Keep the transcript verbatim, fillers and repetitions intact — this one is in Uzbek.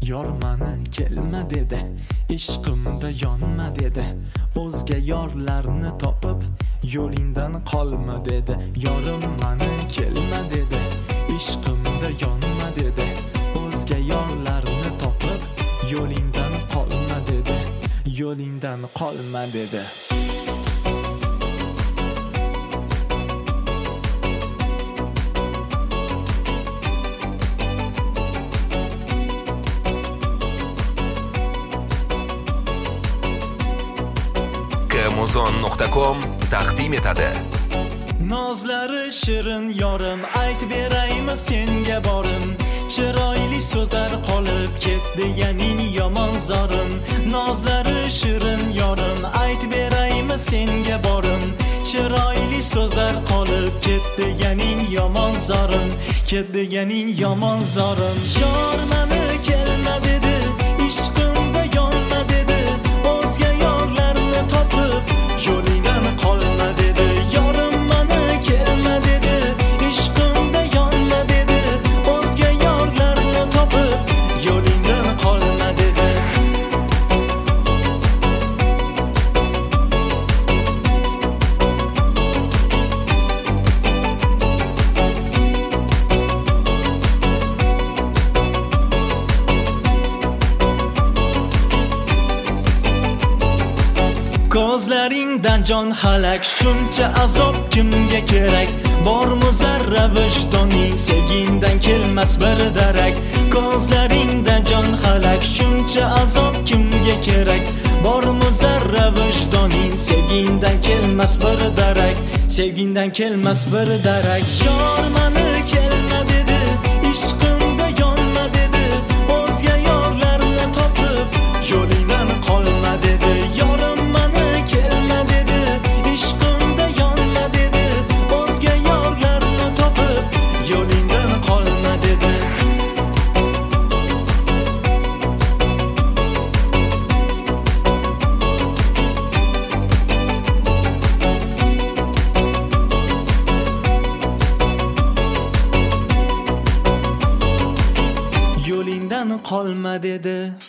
Yor mani kelma dedi, ishqimda yonma dedi. O'zga yorlarni topib yo'lingdan qolma dedi. Yorim mani kelma dedi, ishqimda yonma dedi. O'zga yorlarni topib yo'lingdan qolma dedi. Yo'lingdan qolma dedi. muzon nuqta com taqdim etadi. Nozlari shirin yorim, aytib beraymi senga borim. Chiroyli so'zlar qolib ketdi deganing yomon zorim. Nozlari shirin yorim, aytib beraymi senga borim. Chiroyli so'zlar qolib ketdi deganing yomon zorim. Ketdi deganing yomon zorim. Yor mani kelma dedi, ishqimda yonma dedi. O'zga yorlarni topib yo'lingdan qolma dedi. Yorim mani kelma dedi, ishqimda yonma dedi. O'zga yorlarni topib yo'lingdan qolma dedi. Ko'zlaringdan jon halak, shuncha azob kimga kerak? Bormi zarra vijdoning, sevgingdan kelmas bir darak. Ko'zlaringdan jon halak, shuncha azob kimga kerak? Bormi zarra vijdoning, sevgingdan kelmas bir darak. Sevgingdan kelmas bir darak. Yor mani kelma dedi, ishqimda yonma dedi. O'zga yorlarni topib yo'lingdan qolma dedi. Yorim mani kelma dedi, ishqimda yonma dedi. O'zga yorlarni topib yo'lingdan qolma dedi. Yo'lingdan qolma dedi.